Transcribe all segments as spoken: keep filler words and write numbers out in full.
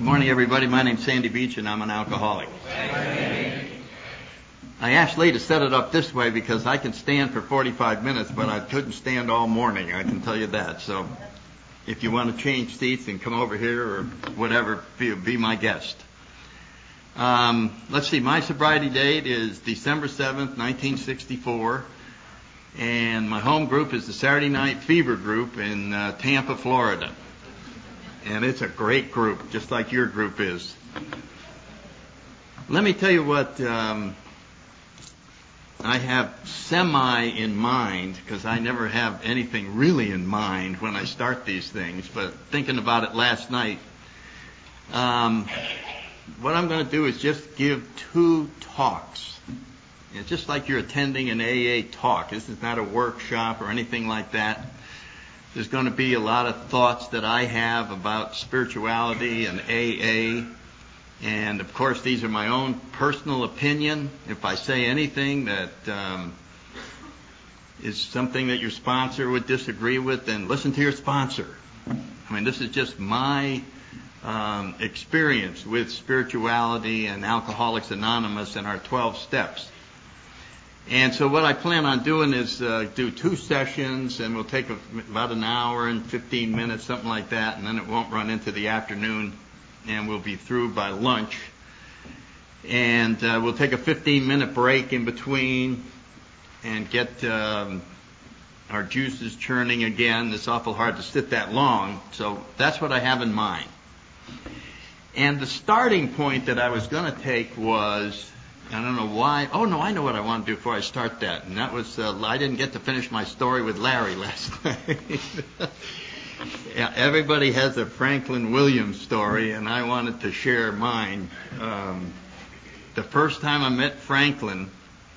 Morning, everybody. My name's Sandy Beach, and I'm an alcoholic. I asked Lee to set it up this way because I can stand for forty-five minutes, but I couldn't stand all morning, I can tell you that. So if you want to change seats and come over here or whatever, be, be my guest. Um, let's see, my sobriety date is December seventh, nineteen sixty-four, and my home group is the Saturday Night Fever group in uh, Tampa, Florida. And it's a great group, just like your group is. Let me tell you what um, I have semi in mind, because I never have anything really in mind when I start these things, but thinking about it last night, um, what I'm going to do is just give two talks. It's just like you're attending an A A talk. This is not a workshop or anything like that. There's going to be a lot of thoughts that I have about spirituality and A A. And, of course, these are my own personal opinion. If I say anything that um, is something that your sponsor would disagree with, then listen to your sponsor. I mean, this is just my um, experience with spirituality and Alcoholics Anonymous and our twelve steps. And so what I plan on doing is uh, do two sessions, and we'll take a, about an hour and fifteen minutes, something like that, and then it won't run into the afternoon, and we'll be through by lunch. And uh, we'll take a fifteen-minute break in between and get um, our juices churning again. It's awful hard to sit that long, so that's what I have in mind. And the starting point that I was going to take was... I don't know why. Oh, no, I know what I want to do before I start that. And that was, uh, I didn't get to finish my story with Larry last night. Yeah, everybody has a Franklin Williams story, and I wanted to share mine. Um, the first time I met Franklin,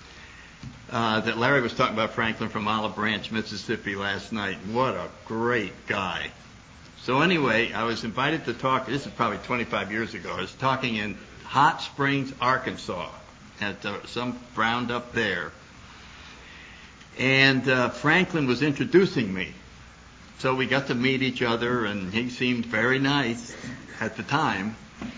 uh, that Larry was talking about Franklin from Olive Branch, Mississippi last night. What a great guy. So anyway, I was invited to talk, this is probably twenty-five years ago, I was talking in Hot Springs, Arkansas. At uh, some round up there. And uh, Franklin was introducing me. So we got to meet each other, and he seemed very nice at the time.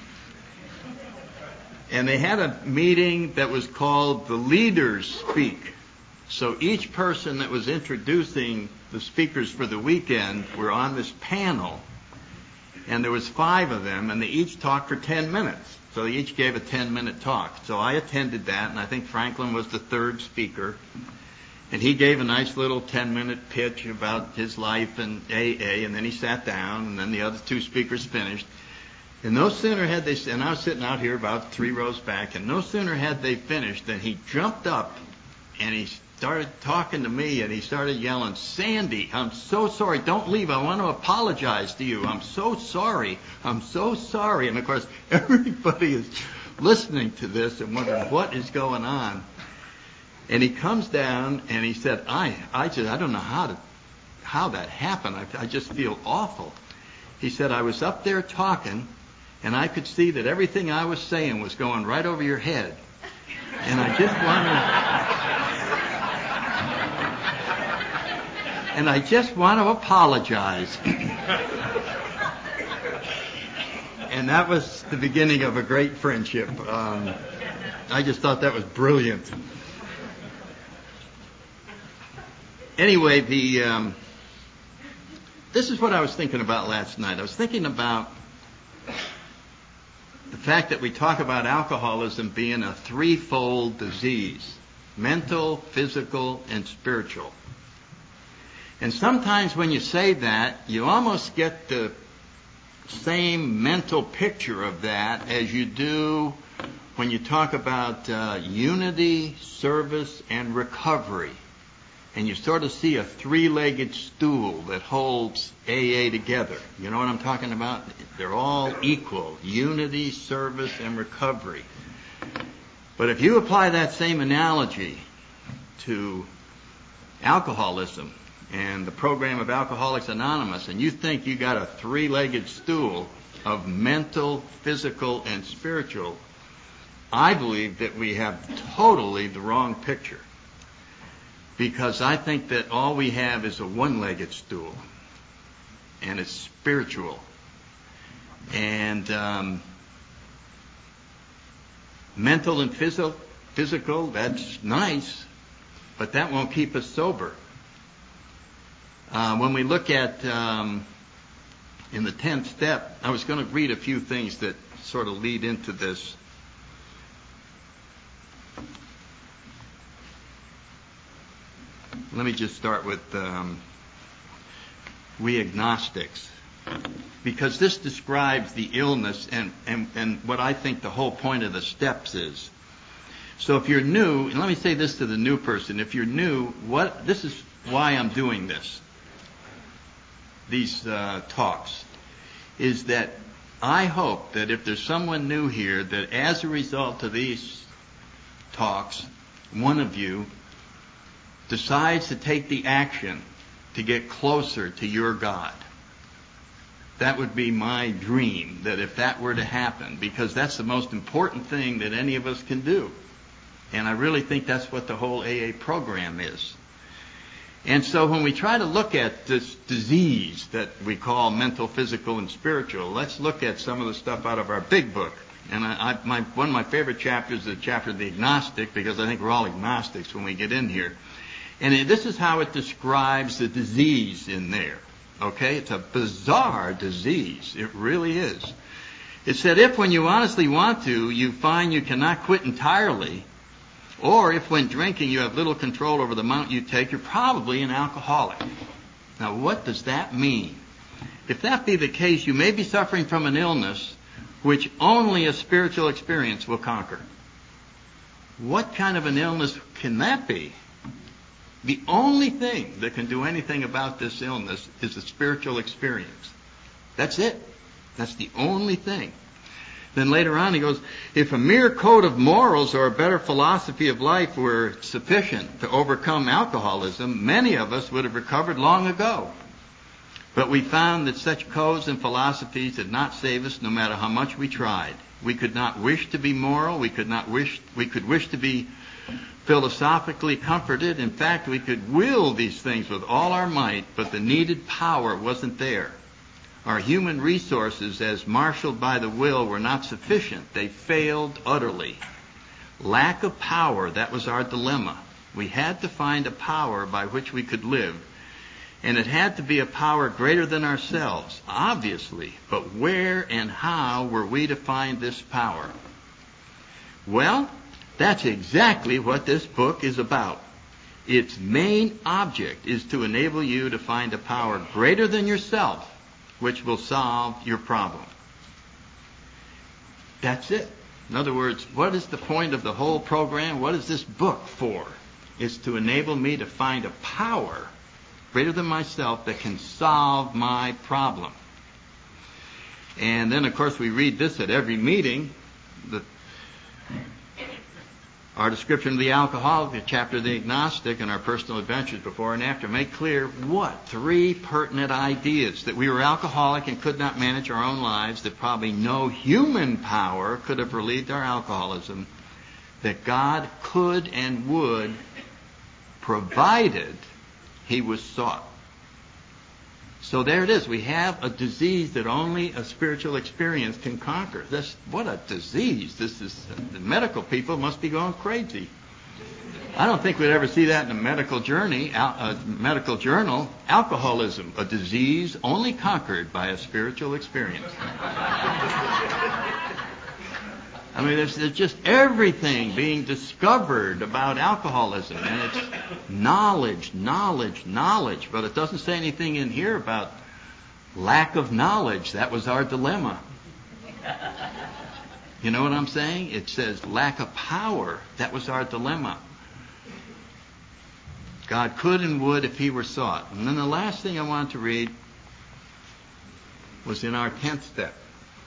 And they had a meeting that was called The Leaders Speak. So each person that was introducing the speakers for the weekend were on this panel. And there was five of them, and they each talked for ten minutes. So they each gave a ten-minute talk. So I attended that, and I think Franklin was the third speaker. And he gave a nice little ten-minute pitch about his life and A A, and then he sat down, and then the other two speakers finished. And no sooner had they, and I was sitting out here about three rows back, and no sooner had they finished than he jumped up, and he started talking to me, and he started yelling, "Sandy, I'm so sorry. Don't leave. I want to apologize to you. I'm so sorry. I'm so sorry." And, of course, everybody is listening to this and wondering what is going on. And he comes down, and he said, I I just, I don't know how to, how that happened. I, I just feel awful. He said, "I was up there talking, and I could see that everything I was saying was going right over your head. And I just wanted... And I just want to apologize." And that was the beginning of a great friendship. Um, I just thought that was brilliant. Anyway, the um, this is what I was thinking about last night. I was thinking about the fact that we talk about alcoholism being a threefold disease: mental, physical, and spiritual. And sometimes when you say that, you almost get the same mental picture of that as you do when you talk about uh, unity, service, and recovery. And you sort of see a three-legged stool that holds A A together. You know what I'm talking about? They're all equal: unity, service, and recovery. But if you apply that same analogy to alcoholism and the program of Alcoholics Anonymous, and you think you got a three-legged stool of mental, physical, and spiritual, I believe that we have totally the wrong picture. Because I think that all we have is a one-legged stool, and it's spiritual. And um, mental and phys- physical, that's nice, but that won't keep us sober. Uh, when we look at um, in the tenth step, I was going to read a few things that sort of lead into this. Let me just start with um, we agnostics, because this describes the illness and, and, and what I think the whole point of the steps is. So if you're new, and let me say this to the new person, if you're new, what this is why I'm doing this, these uh, talks, is that I hope that if there's someone new here, that as a result of these talks, one of you decides to take the action to get closer to your God. That would be my dream, that if that were to happen, because that's the most important thing that any of us can do. And I really think that's what the whole A A program is. And so when we try to look at this disease that we call mental, physical, and spiritual, let's look at some of the stuff out of our big book. And I, I, my, one of my favorite chapters is the chapter of the agnostic, because I think we're all agnostics when we get in here. And it, this is how it describes the disease in there. Okay? It's a bizarre disease. It really is. It said, if when you honestly want to, you find you cannot quit entirely, or if when drinking you have little control over the amount you take, you're probably an alcoholic. Now, what does that mean? If that be the case, you may be suffering from an illness which only a spiritual experience will conquer. What kind of an illness can that be? The only thing that can do anything about this illness is a spiritual experience. That's it. That's the only thing. Then later on he goes, if a mere code of morals or a better philosophy of life were sufficient to overcome alcoholism, many of us would have recovered long ago. But we found that such codes and philosophies did not save us no matter how much we tried. We could not wish to be moral. We could not wish, we could wish to be philosophically comforted. In fact, we could will these things with all our might, but the needed power wasn't there. Our human resources, as marshaled by the will, were not sufficient. They failed utterly. Lack of power, that was our dilemma. We had to find a power by which we could live. And it had to be a power greater than ourselves, obviously. But where and how were we to find this power? Well, that's exactly what this book is about. Its main object is to enable you to find a power greater than yourself, which will solve your problem. That's it. In other words, what is the point of the whole program? What is this book for? It's to enable me to find a power greater than myself that can solve my problem. And then, of course, we read this at every meeting. The, our description of the alcoholic, the chapter of the agnostic, and our personal adventures before and after make clear what? Three pertinent ideas. That we were alcoholic and could not manage our own lives, that probably no human power could have relieved our alcoholism, that God could and would, provided He was sought. So there it is. We have a disease that only a spiritual experience can conquer. That's, what a disease. This is, the medical people must be going crazy. I don't think we'd ever see that in a medical journey, a medical journal. Alcoholism, a disease only conquered by a spiritual experience. I mean, there's, there's just everything being discovered about alcoholism, and it's knowledge, knowledge, knowledge. But it doesn't say anything in here about lack of knowledge. That was our dilemma. You know what I'm saying? It says lack of power. That was our dilemma. God could and would if He were sought. And then the last thing I wanted to read was in our tenth step.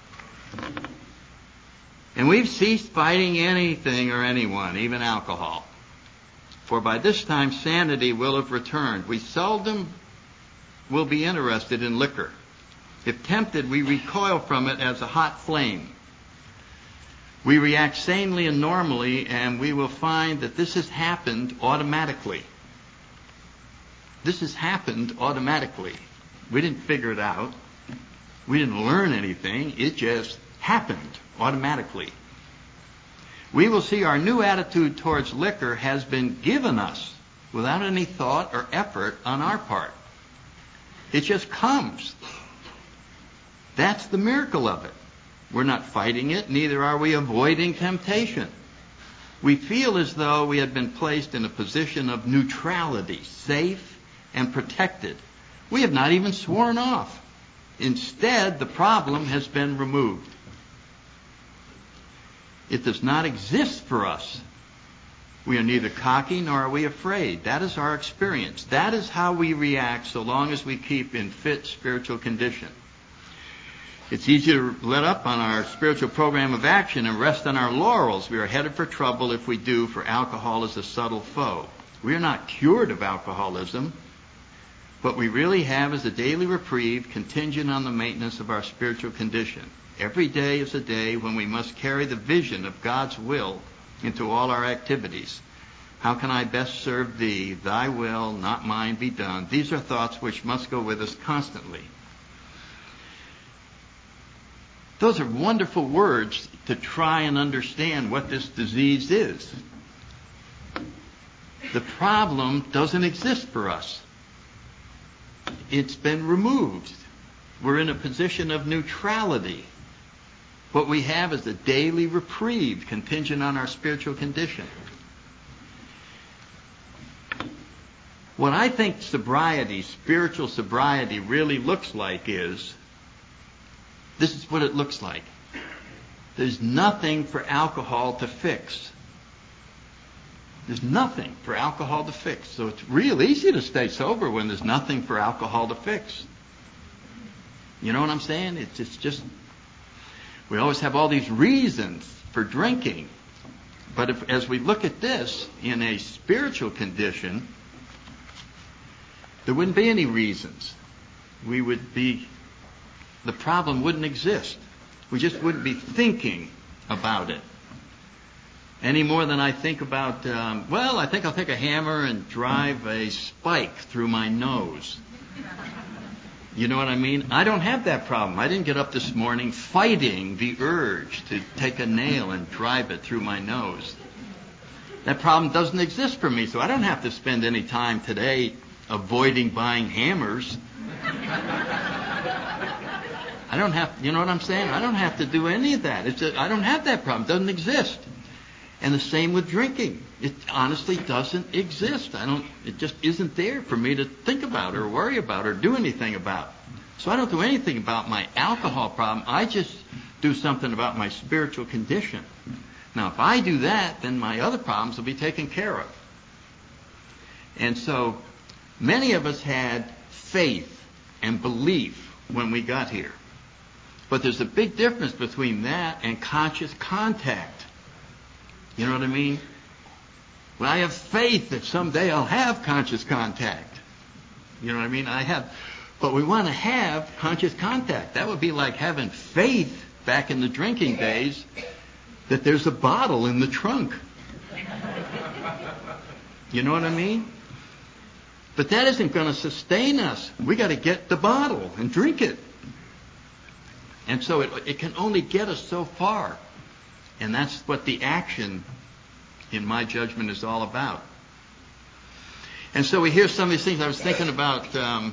And we've ceased fighting anything or anyone, even alcohol. For by this time sanity will have returned. We seldom will be interested in liquor. If tempted, we recoil from it as a hot flame. We react sanely and normally, and we will find that this has happened automatically. This has happened automatically. We didn't figure it out. We didn't learn anything. It just happened automatically. We will see our new attitude towards liquor has been given us without any thought or effort on our part. It just comes. That's the miracle of it. We're not fighting it, neither are we avoiding temptation. We feel as though we had been placed in a position of neutrality, safe and protected. We have not even sworn off. Instead, the problem has been removed. It does not exist for us. We are neither cocky nor are we afraid. That is our experience. That is how we react so long as we keep in fit spiritual condition. It's easy to let up on our spiritual program of action and rest on our laurels. We are headed for trouble if we do, for alcohol is a subtle foe. We are not cured of alcoholism. What we really have is a daily reprieve contingent on the maintenance of our spiritual condition. Every day is a day when we must carry the vision of God's will into all our activities. How can I best serve Thee? Thy will, not mine, be done. These are thoughts which must go with us constantly. Those are wonderful words to try and understand what this disease is. The problem doesn't exist for us. It's been removed. We're in a position of neutrality. What we have is a daily reprieve contingent on our spiritual condition. What I think sobriety, spiritual sobriety, really looks like is, this is what it looks like. There's nothing for alcohol to fix. There's nothing for alcohol to fix. So it's real easy to stay sober when there's nothing for alcohol to fix. You know what I'm saying? It's, it's just, we always have all these reasons for drinking. But if, as we look at this in a spiritual condition, there wouldn't be any reasons. We would be, the problem wouldn't exist. We just wouldn't be thinking about it. Any more than I think about, um, well, I think I'll take a hammer and drive a spike through my nose. You know what I mean? I don't have that problem. I didn't get up this morning fighting the urge to take a nail and drive it through my nose. That problem doesn't exist for me, so I don't have to spend any time today avoiding buying hammers. I don't have, you know what I'm saying? I don't have to do any of that. It's a, I don't have that problem. It doesn't exist. And the same with drinking. It honestly doesn't exist. I don't, it just isn't there for me to think about or worry about or do anything about. So I don't do anything about my alcohol problem. I just do something about my spiritual condition. Now, if I do that, then my other problems will be taken care of. And so many of us had faith and belief when we got here. But there's a big difference between that and conscious contact. You know what I mean? Well, I have faith that someday I'll have conscious contact. You know what I mean? I have, but we want to have conscious contact. That would be like having faith back in the drinking days that there's a bottle in the trunk. You know what I mean? But that isn't going to sustain us. We got to get the bottle and drink it. And so it, it can only get us so far. And that's what the action, in my judgment, is all about. And so we hear some of these things. I was thinking about um,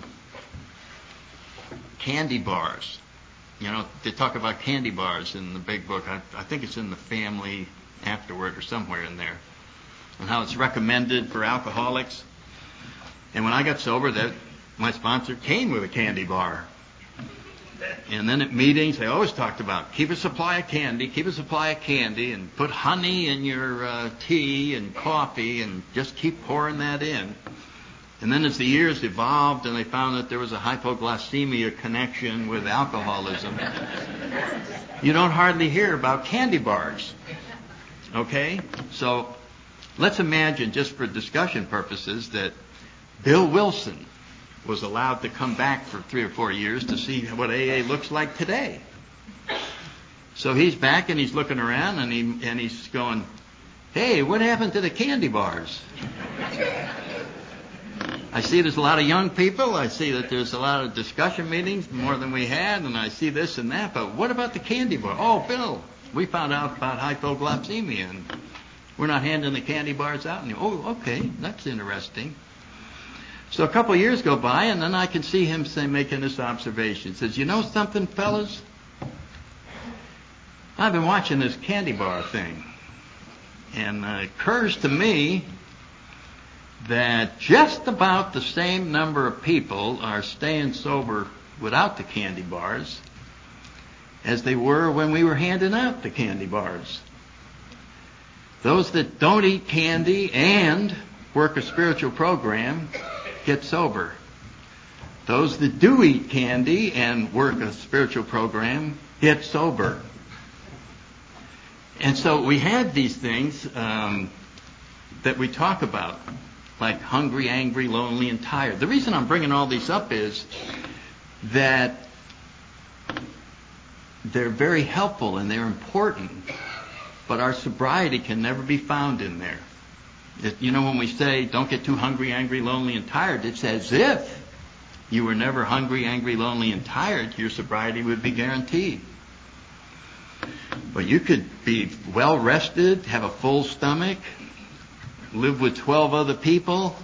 candy bars. You know, they talk about candy bars in the big book. I, I think it's in the Family Afterward or somewhere in there. And how it's recommended for alcoholics. And when I got sober, that my sponsor came with a candy bar. And then at meetings, they always talked about keep a supply of candy, keep a supply of candy, and put honey in your uh, tea and coffee, and just keep pouring that in. And then as the years evolved and they found that there was a hypoglycemia connection with alcoholism, you don't hardly hear about candy bars. Okay? So let's imagine, just for discussion purposes, that Bill Wilson was allowed to come back for three or four years to see what A A looks like today. So he's back and he's looking around and he and he's going, hey, what happened to the candy bars? I see there's a lot of young people. I see that there's a lot of discussion meetings, more than we had, and I see this and that. But what about the candy bar? Oh, Bill, we found out about hypoglycemia, and we're not handing the candy bars out anymore. Oh, okay, that's interesting. So a couple of years go by, and then I can see him say, making this observation. He says, you know something, fellas? I've been watching this candy bar thing, and uh, it occurs to me that just about the same number of people are staying sober without the candy bars as they were when we were handing out the candy bars. Those that don't eat candy and work a spiritual program get sober. Those that do eat candy and work a spiritual program get sober. And so we had these things um, that we talk about, like hungry, angry, lonely, and tired. The reason I'm bringing all these up is that they're very helpful and they're important, but our sobriety can never be found in there. It, you know, when we say, don't get too hungry, angry, lonely, and tired, it's as if you were never hungry, angry, lonely, and tired, your sobriety would be guaranteed. But you could be well rested, have a full stomach, live with twelve other people,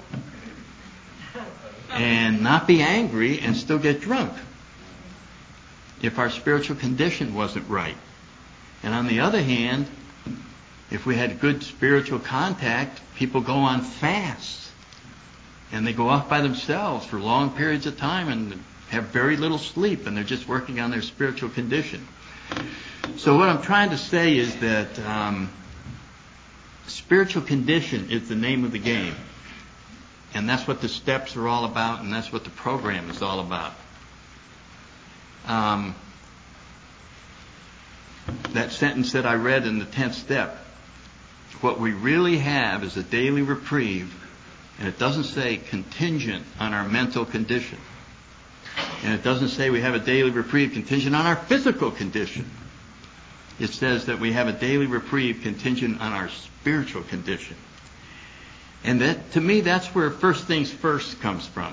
and not be angry and still get drunk if our spiritual condition wasn't right. And on the other hand, if we had good spiritual contact, people go on fasts and they go off by themselves for long periods of time and have very little sleep, and they're just working on their spiritual condition. So what I'm trying to say is that um, spiritual condition is the name of the game. And that's what the steps are all about, and that's what the program is all about. Um, that sentence that I read in the tenth step, what we really have is a daily reprieve, and it doesn't say contingent on our mental condition. And it doesn't say we have a daily reprieve contingent on our physical condition. It says that we have a daily reprieve contingent on our spiritual condition. And that, to me, that's where first things first comes from.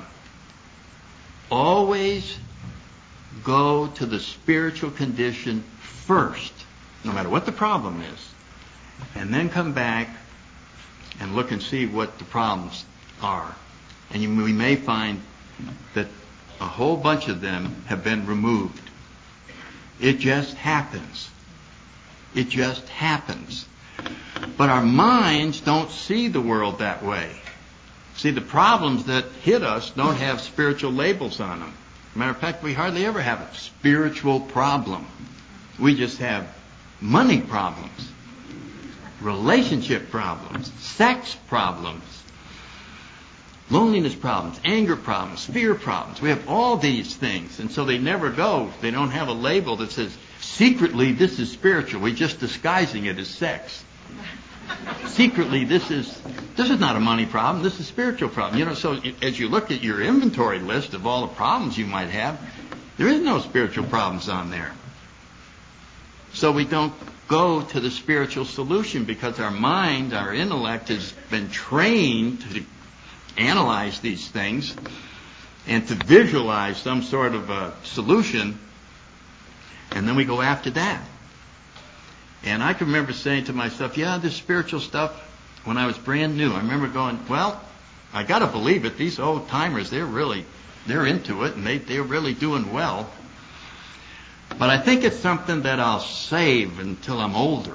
Always go to the spiritual condition first, no matter what the problem is, and then come back and look and see what the problems are. And you, we may find that a whole bunch of them have been removed. It just happens. It just happens. But our minds don't see the world that way. See, the problems that hit us don't have spiritual labels on them. Matter of fact, we hardly ever have a spiritual problem. We just have money problems, relationship problems, sex problems, loneliness problems, anger problems, fear problems. We have all these things, and so they never go. They don't have a label that says, secretly, this is spiritual. We're just disguising it as sex. Secretly, this is this is not a money problem. This is a spiritual problem. You know, so as you look at your inventory list of all the problems you might have, there is no spiritual problems on there. So we don't go to the spiritual solution because our mind, our intellect has been trained to analyze these things and to visualize some sort of a solution, and then we go after that. And I can remember saying to myself, yeah, this spiritual stuff, when I was brand new, I remember going, well, I got to believe it. These old timers, they're really, they're into it, and they, they're really doing well. But I think it's something that I'll save until I'm older.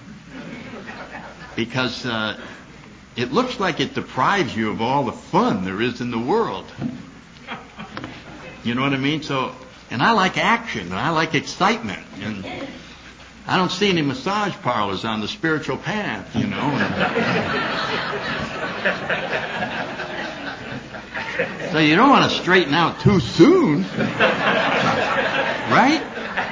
Because uh, it looks like it deprives you of all the fun there is in the world. You know what I mean? So, and I like action, and I like excitement, and I don't see any massage parlors on the spiritual path, you know. So you don't want to straighten out too soon, right?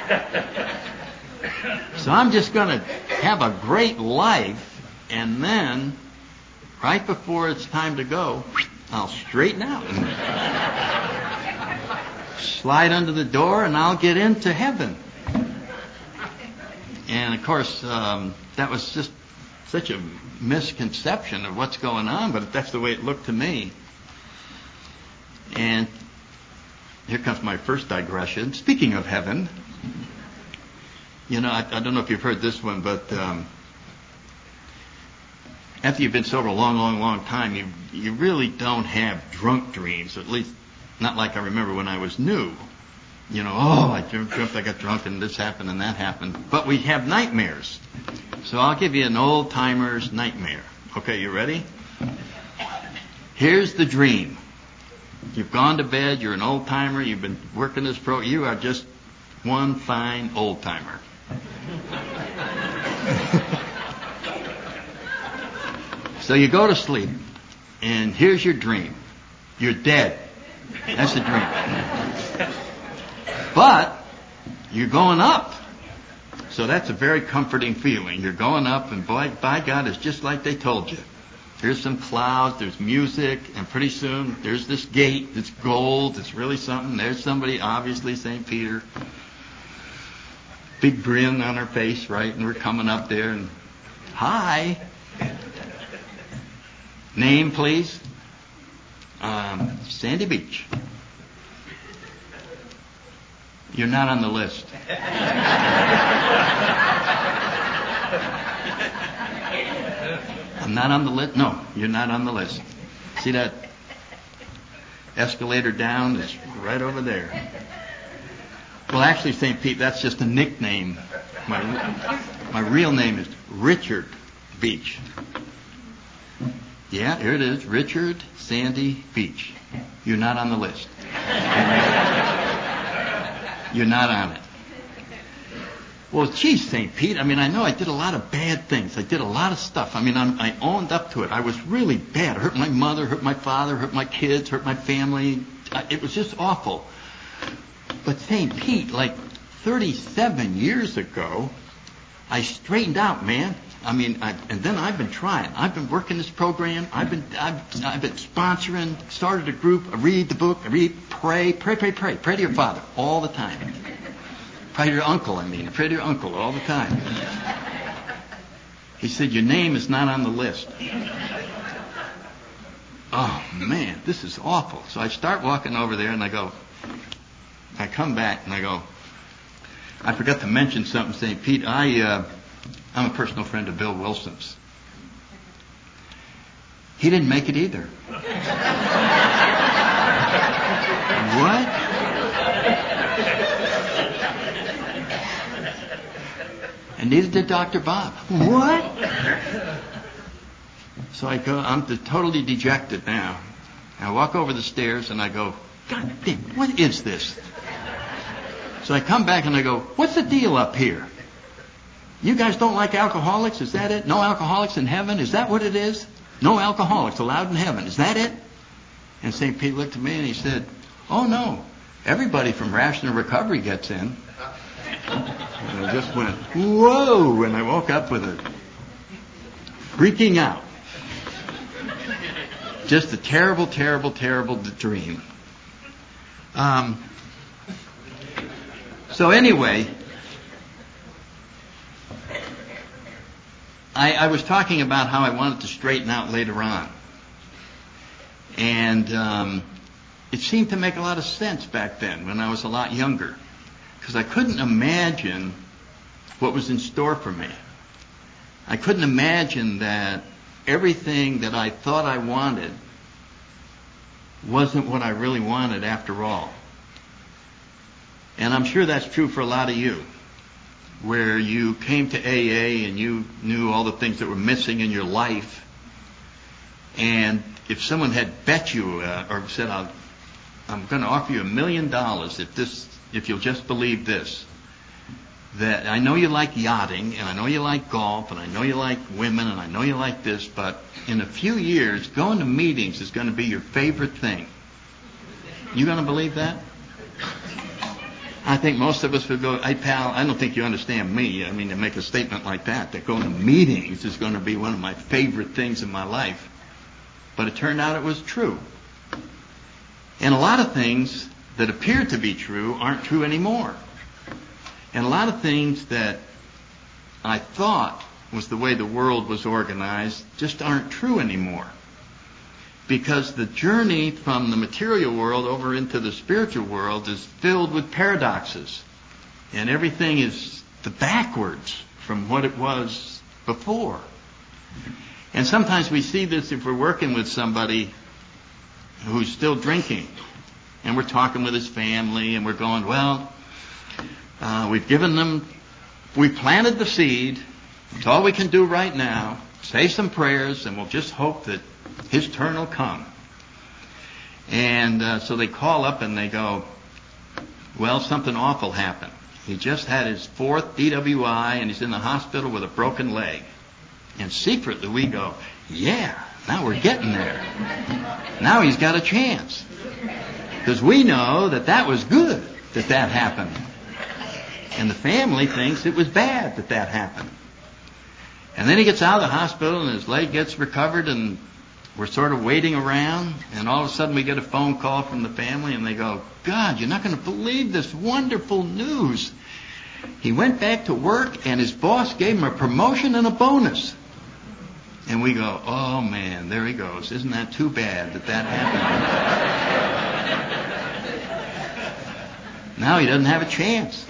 So I'm just going to have a great life, and then, right before it's time to go, I'll straighten out and slide under the door, and I'll get into heaven. And, of course, um, that was just such a misconception of what's going on, but that's the way it looked to me. And here comes my first digression. Speaking of heaven, you know, I, I don't know if you've heard this one, but um, after you've been sober a long, long, long time, you you really don't have drunk dreams, at least not like I remember when I was new. You know, oh, I dreamt, dreamt I got drunk and this happened and that happened. But we have nightmares. So I'll give you an old-timer's nightmare. Okay, you ready? Here's the dream. You've gone to bed, you're an old-timer, you've been working this pro, you are just one fine old-timer. So you go to sleep, and here's your dream. You're dead. That's the dream. But you're going up. So that's a very comforting feeling. You're going up, and boy, by God, it's just like they told you. There's some clouds, there's music, and pretty soon there's this gate that's gold, it's really something. There's somebody, obviously Saint Peter. Big grin on her face, right? And we're coming up there, and hi. Name, please? Um, Sandy Beach. You're not on the list. I'm not on the list? No, you're not on the list. See that escalator down? It's right over there. Well, actually, Saint Pete, that's just a nickname. My, my real name is Richard Beach. Yeah, here it is. Richard Sandy Beach. You're not on the list. You're not on it. Well, geez, Saint Pete, I mean, I know I did a lot of bad things. I did a lot of stuff. I mean, I'm, I owned up to it. I was really bad. I hurt my mother, hurt my father, hurt my kids, hurt my family. It was just awful. But Saint Pete, like thirty-seven years ago, I straightened out, man. I mean, I, and then I've been trying. I've been working this program. I've been, I've, I've been sponsoring, started a group. I read the book. I read, pray, pray, pray, pray. Pray to your father all the time. Pray to your uncle, I mean. Pray to your uncle all the time. He said, your name is not on the list. Oh, man, this is awful. So I start walking over there, and I go, I come back, and I go, I forgot to mention something, Saint Pete. I, uh, I'm a personal friend of Bill Wilson's. He didn't make it either. What? And neither did Doctor Bob. What? So I go, I'm totally dejected now. I walk over the stairs and I go, God damn, what is this? So I come back and I go, what's the deal up here? You guys don't like alcoholics? Is that it? No alcoholics in heaven? Is that what it is? No alcoholics allowed in heaven. Is that it? And Saint Pete looked at me and he said, oh no, everybody from Rational Recovery gets in. And I just went, whoa, and I woke up with a freaking out. Just a terrible, terrible, terrible dream. Um, so anyway, I, I was talking about how I wanted to straighten out later on. And um, it seemed to make a lot of sense back then when I was a lot younger. Because I couldn't imagine what was in store for me. I couldn't imagine that everything that I thought I wanted wasn't what I really wanted after all. And I'm sure that's true for a lot of you, where you came to A A and you knew all the things that were missing in your life. And if someone had bet you uh, or said, I'll, I'm going to offer you a million dollars if this if you'll just believe this, that I know you like yachting, and I know you like golf, and I know you like women, and I know you like this, but in a few years, going to meetings is going to be your favorite thing. You going to believe that? I think most of us would go, hey, pal, I don't think you understand me. I mean, to make a statement like that, that going to meetings is going to be one of my favorite things in my life. But it turned out it was true. And a lot of things that appear to be true aren't true anymore. And a lot of things that I thought was the way the world was organized just aren't true anymore. Because the journey from the material world over into the spiritual world is filled with paradoxes. And everything is the backwards from what it was before. And sometimes we see this if we're working with somebody who's still drinking. And we're talking with his family and we're going, well, uh, we've given them, we've planted the seed. It's all we can do right now. Say some prayers and we'll just hope that his turn will come. And uh, so they call up and they go, well, something awful happened. He just had his fourth D W I and he's in the hospital with a broken leg. And secretly we go, yeah, now we're getting there. Now he's got a chance. Because we know that that was good that that happened. And the family thinks it was bad that that happened. And then he gets out of the hospital and his leg gets recovered and we're sort of waiting around. And all of a sudden we get a phone call from the family and they go, God, you're not going to believe this wonderful news. He went back to work and his boss gave him a promotion and a bonus. And we go, oh man, there he goes. Isn't that too bad that that happened? Now he doesn't have a chance.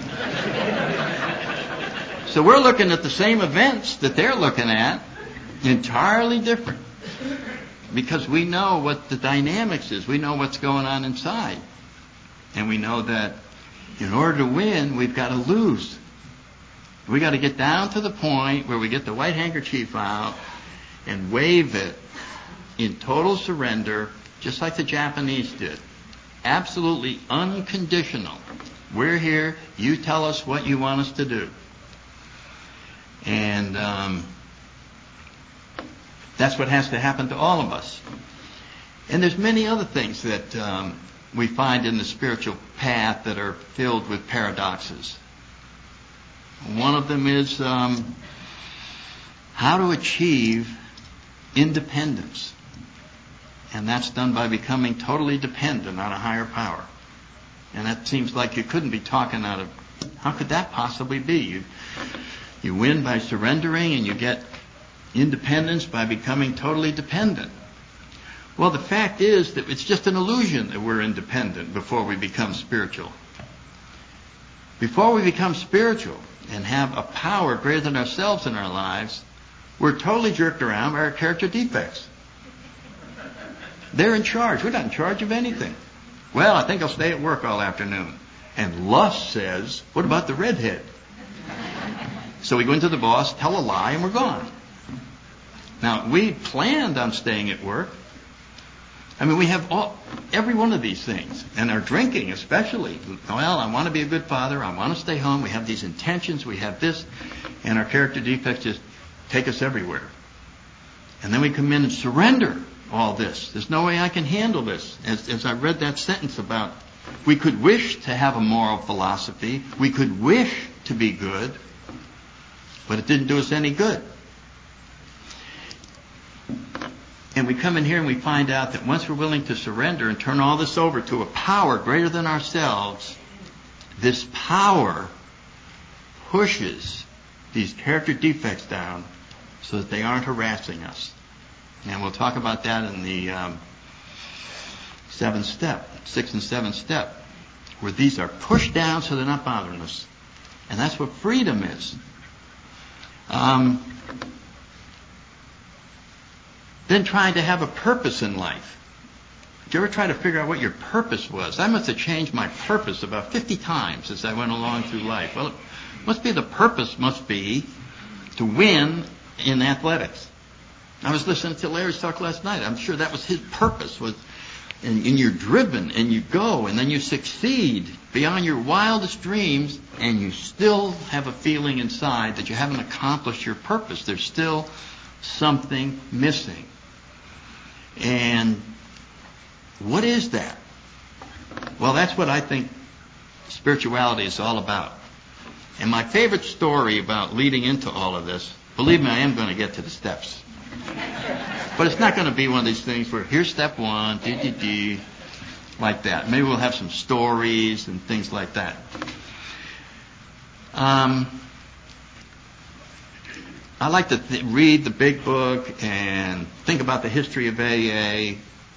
So we're looking at the same events that they're looking at, entirely different. Because we know what the dynamics is. We know what's going on inside. And we know that in order to win, we've got to lose. We've got to get down to the point where we get the white handkerchief out and wave it in total surrender, just like the Japanese did. Absolutely unconditional. We're here. You tell us what you want us to do. And um, that's what has to happen to all of us. And there's many other things that um, we find in the spiritual path that are filled with paradoxes. One of them is um, how to achieve independence. And that's done by becoming totally dependent on a higher power. And that seems like you couldn't be talking out of, how could that possibly be? You, you win by surrendering and you get independence by becoming totally dependent. Well, the fact is that it's just an illusion that we're independent before we become spiritual. Before we become spiritual and have a power greater than ourselves in our lives, we're totally jerked around by our character defects. They're in charge. We're not in charge of anything. Well, I think I'll stay at work all afternoon. And lust says, what about the redhead? So we go into the boss, tell a lie, and we're gone. Now, we planned on staying at work. I mean, we have all, every one of these things. And our drinking especially. Well, I want to be a good father. I want to stay home. We have these intentions. We have this. And our character defects just take us everywhere. And then we come in and surrender all this. There's no way I can handle this. As, as I read that sentence about, we could wish to have a moral philosophy. We could wish to be good. But it didn't do us any good. And we come in here and we find out that once we're willing to surrender and turn all this over to a power greater than ourselves, this power pushes these character defects down so that they aren't harassing us. And we'll talk about that in the um, seventh step, sixth and seventh step, where these are pushed down so they're not bothering us. And that's what freedom is. Um, then trying to have a purpose in life. Did you ever try to figure out what your purpose was? I must have changed my purpose about fifty times as I went along through life. Well, it must be the purpose must be to win in athletics. I was listening to Larry's talk last night. I'm sure that was his purpose. Was, and, and you're driven, and you go, and then you succeed beyond your wildest dreams, and you still have a feeling inside that you haven't accomplished your purpose. There's still something missing. And what is that? Well, that's what I think spirituality is all about. And my favorite story about leading into all of this, believe me, I am going to get to the steps. But it's not going to be one of these things where here's step one, dee, dee, dee, like that. Maybe we'll have some stories and things like that. Um, I like to th- read the big book and think about the history of A A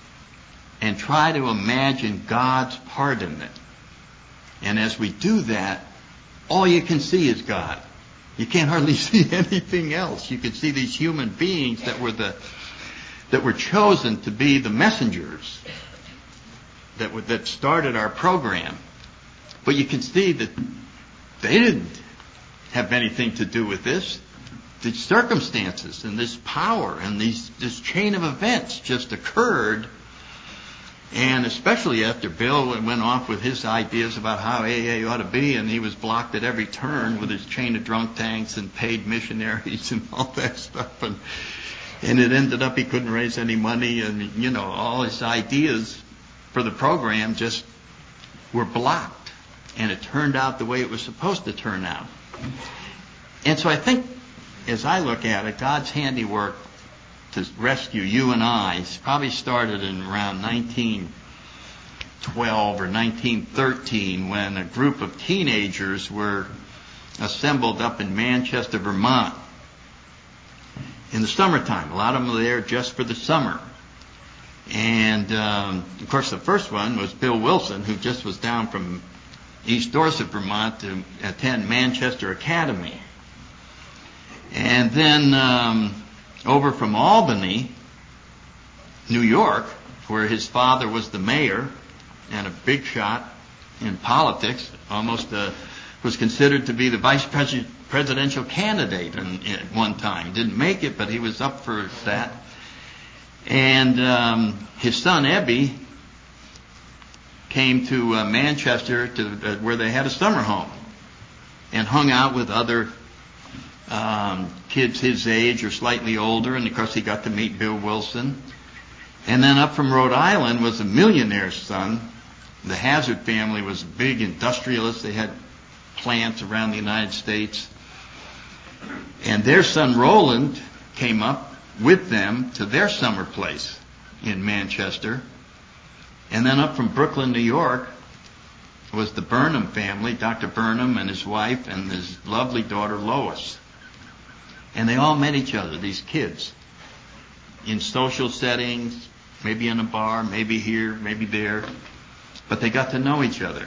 and try to imagine God's part in it. And as we do that, all you can see is God. You can't hardly see anything else. You can see these human beings that were the that were chosen to be the messengers that were, that started our program. But you can see that they didn't have anything to do with this. The circumstances and this power and these this chain of events just occurred. And especially after Bill went off with his ideas about how A A ought to be, and he was blocked at every turn with his chain of drunk tanks and paid missionaries and all that stuff. And, and it ended up he couldn't raise any money, and, you know, all his ideas for the program just were blocked. And it turned out the way it was supposed to turn out. And so I think, as I look at it, God's handiwork to rescue you and I probably started in around nineteen twelve or nineteen thirteen, when a group of teenagers were assembled up in Manchester, Vermont in the summertime. A lot of them were there just for the summer. And, um, of course, the first one was Bill Wilson, who just was down from East Dorset, Vermont, to attend Manchester Academy. And then um, over from Albany, New York, where his father was the mayor and a big shot in politics, almost uh, was considered to be the vice pres- presidential candidate in, in, at one time. Didn't make it, but he was up for that. And um, his son, Ebby, came to uh, Manchester to uh, where they had a summer home and hung out with other um, kids his age or slightly older. And, of course, he got to meet Bill Wilson. And then up from Rhode Island was a millionaire's son. The Hazard family was a big industrialist. They had plants around the United States. And their son, Roland, came up with them to their summer place in Manchester. And then up from Brooklyn, New York, was the Burnham family, Doctor Burnham and his wife and his lovely daughter, Lois. And they all met each other, these kids, in social settings, maybe in a bar, maybe here, maybe there. But they got to know each other.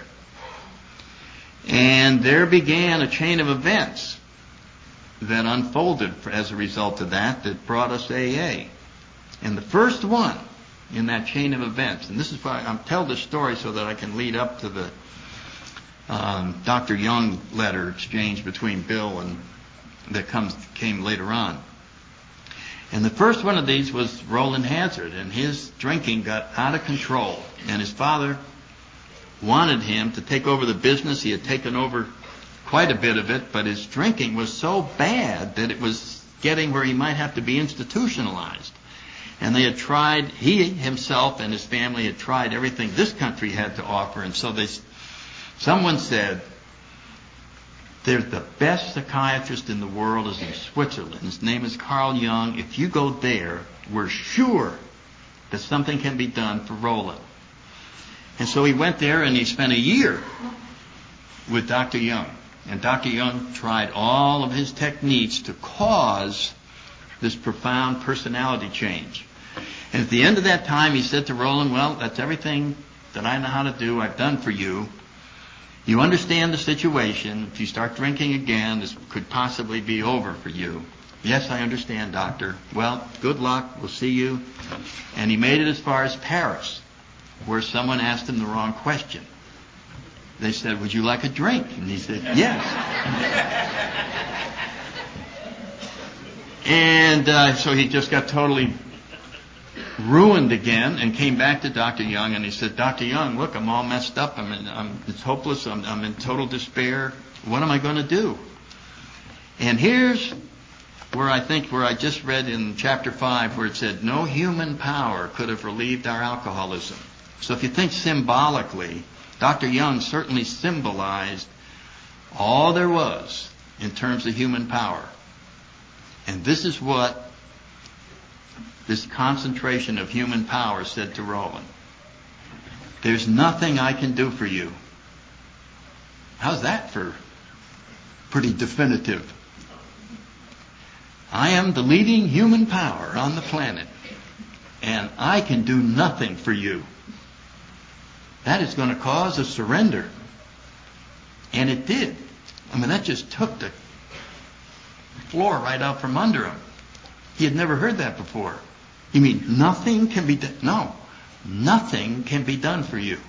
And there began a chain of events that unfolded as a result of that that brought us A A. And the first one in that chain of events, and this is why I'm telling this story so that I can lead up to the um, Doctor Young letter exchange between Bill and that comes came later on. And the first one of these was Roland Hazard, and his drinking got out of control. And his father wanted him to take over the business. He had taken over quite a bit of it, but his drinking was so bad that it was getting where he might have to be institutionalized. And they had tried, he himself and his family had tried everything this country had to offer. And so they, someone said, there's the best psychiatrist in the world is in Switzerland. His name is Carl Jung. If you go there, we're sure that something can be done for Roland. And so he went there and he spent a year with Doctor Young. And Doctor Young tried all of his techniques to cause this profound personality change. And at the end of that time, he said to Roland, well, that's everything that I know how to do, I've done for you. You understand the situation. If you start drinking again, this could possibly be over for you. Yes, I understand, doctor. Well, good luck. We'll see you. And he made it as far as Paris, where someone asked him the wrong question. They said, would you like a drink? And he said, yes. And uh, so he just got totally ruined again and came back to Doctor Young, and he said, Doctor Young, look, I'm all messed up. I'm, in, I'm it's hopeless. I'm, I'm in total despair. What am I going to do? And here's where I think, where I just read in chapter five, where it said, no human power could have relieved our alcoholism. So if you think symbolically, Doctor Young certainly symbolized all there was in terms of human power. And this is what this concentration of human power said to Roland. There's nothing I can do for you. How's that for pretty definitive? I am the leading human power on the planet. and I can do nothing for you. That is going to cause a surrender. And it did. I mean, that just took the floor right out from under him. He had never heard that before. You mean nothing can be done? No, nothing can be done for you.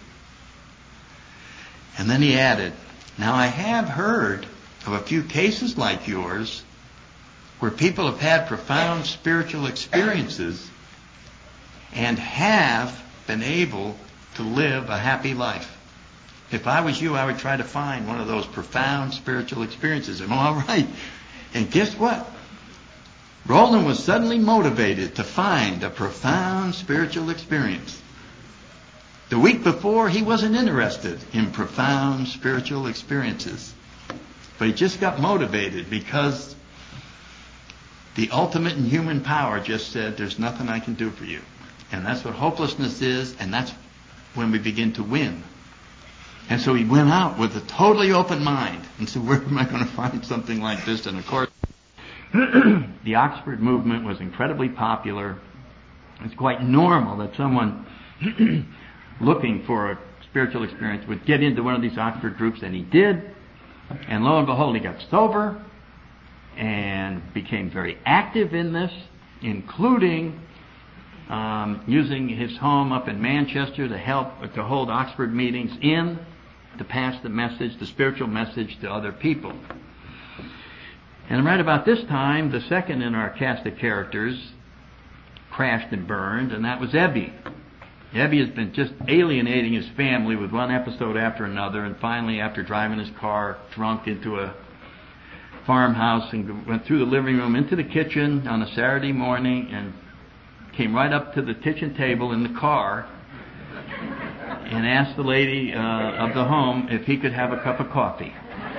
And then he added, now I have heard of a few cases like yours where people have had profound spiritual experiences and have been able to live a happy life. If I was you, I would try to find one of those profound spiritual experiences. And all right. And guess what? Roland was suddenly motivated to find a profound spiritual experience. The week before, he wasn't interested in profound spiritual experiences. But he just got motivated because the ultimate in human power just said, there's nothing I can do for you. And that's what hopelessness is, and that's when we begin to win. And so he went out with a totally open mind and said, where am I going to find something like this? And of course, the Oxford movement was incredibly popular. It's quite normal that someone looking for a spiritual experience would get into one of these Oxford groups, and he did. And lo and behold, he got sober and became very active in this, including um, using his home up in Manchester to help to hold Oxford meetings in to pass the message, the spiritual message, to other people. And right about this time, the second in our cast of characters crashed and burned, and that was Ebby. Ebby has been just alienating his family with one episode after another, and finally, after driving his car drunk into a farmhouse and went through the living room into the kitchen on a Saturday morning and came right up to the kitchen table in the car and asked the lady uh, of the home if he could have a cup of coffee.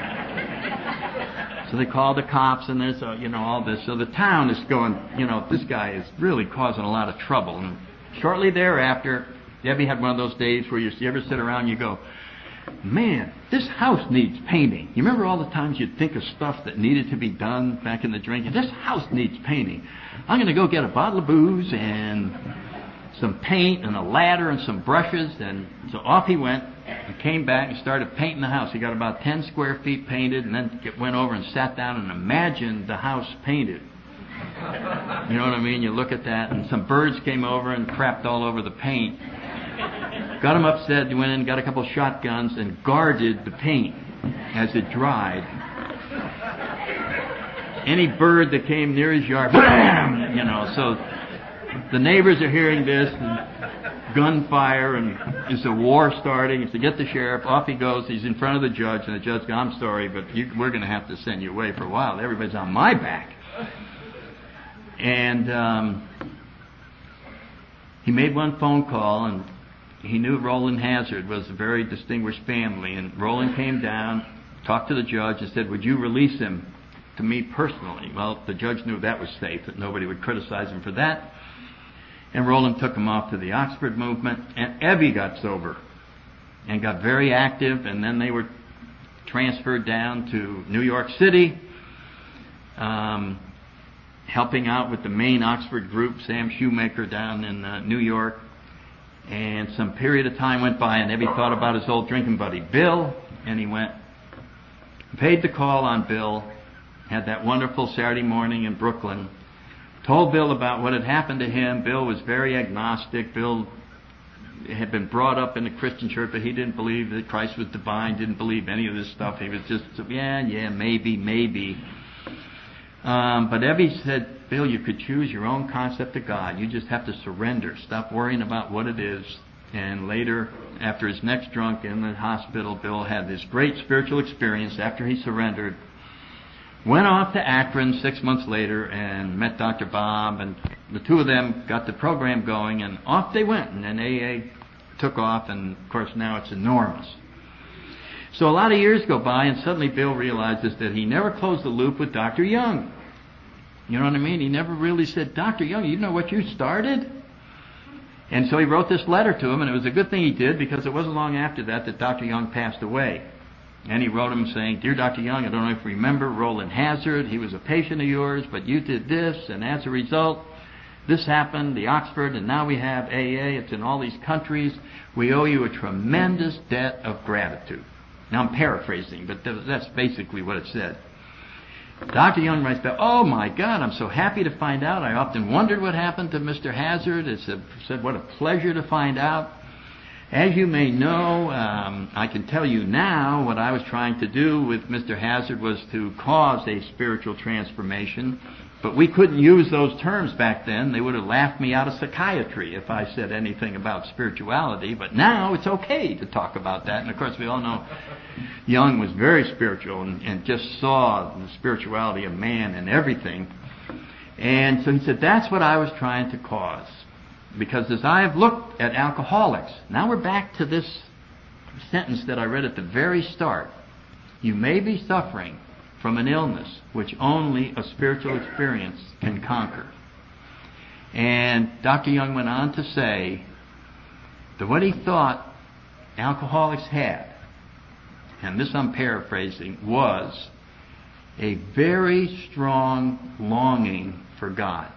So they called the cops, and there's, uh, you know, all this. So the town is going, you know, this guy is really causing a lot of trouble. And shortly thereafter, Debbie had one of those days where you, you ever sit around and you go, man, this house needs painting. You remember all the times you'd think of stuff that needed to be done back in the drinking? This house needs painting. I'm going to go get a bottle of booze and some paint and a ladder and some brushes. And so off he went and came back and started painting the house. He got about ten square feet painted, and then went over and sat down and imagined the house painted. You know what I mean? You look at that, and some birds came over and crapped all over the paint. Got him upset. He went in, got a couple shotguns, and guarded the paint as it dried. Any bird that came near his yard, bam! You know, so the neighbors are hearing this, and gunfire, and is a war starting. He said, get the sheriff. Off he goes. He's in front of the judge, and the judge goes, I'm sorry, but you, we're going to have to send you away for a while. Everybody's on my back. And um, he made one phone call, and he knew Roland Hazard was a very distinguished family. And Roland came down, talked to the judge, and said, would you release him to me personally? Well, the judge knew that was safe, that nobody would criticize him for that. And Roland took him off to the Oxford movement, and Evie got sober and got very active, and then they were transferred down to New York City, um, helping out with the main Oxford group, Sam Shoemaker, down in uh, New York. And some period of time went by, and Evie thought about his old drinking buddy, Bill, and he went, paid the call on Bill, had that wonderful Saturday morning in Brooklyn, told Bill about what had happened to him. Bill was very agnostic. Bill had been brought up in the Christian church, but he didn't believe that Christ was divine, didn't believe any of this stuff. He was just, yeah, yeah, maybe, maybe. Um, but Evie said, Bill, you could choose your own concept of God. You just have to surrender. Stop worrying about what it is. And later, after his next drunk in the hospital, Bill had this great spiritual experience after he surrendered. Went off to Akron six months later and met Doctor Bob, and the two of them got the program going, and off they went. And then A A took off, and of course now it's enormous. So a lot of years go by, and suddenly Bill realizes that he never closed the loop with Doctor Young. You know what I mean? He never really said, Doctor Young, you know what you started? And so he wrote this letter to him, and it was a good thing he did, because it wasn't long after that that Doctor Young passed away. And he wrote him saying, Dear Doctor Young, I don't know if you remember Roland Hazard. He was a patient of yours, but you did this, and as a result, this happened, the Oxford, and now we have A A. It's in all these countries. We owe you a tremendous debt of gratitude. Now I'm paraphrasing, but that's basically what it said. Doctor Young writes back, oh my God, I'm so happy to find out. I often wondered what happened to Mister Hazard. It said, said what a pleasure to find out. As you may know, um, I can tell you now what I was trying to do with Mister Hazard was to cause a spiritual transformation. But we couldn't use those terms back then. They would have laughed me out of psychiatry if I said anything about spirituality. But now it's okay to talk about that. And of course we all know Young was very spiritual and, and just saw the spirituality of man and everything. And so he said, that's what I was trying to cause. Because as I've looked at alcoholics, now we're back to this sentence that I read at the very start. You may be suffering from an illness which only a spiritual experience can conquer. And Doctor Young went on to say that what he thought alcoholics had, and this I'm paraphrasing, was a very strong longing for God.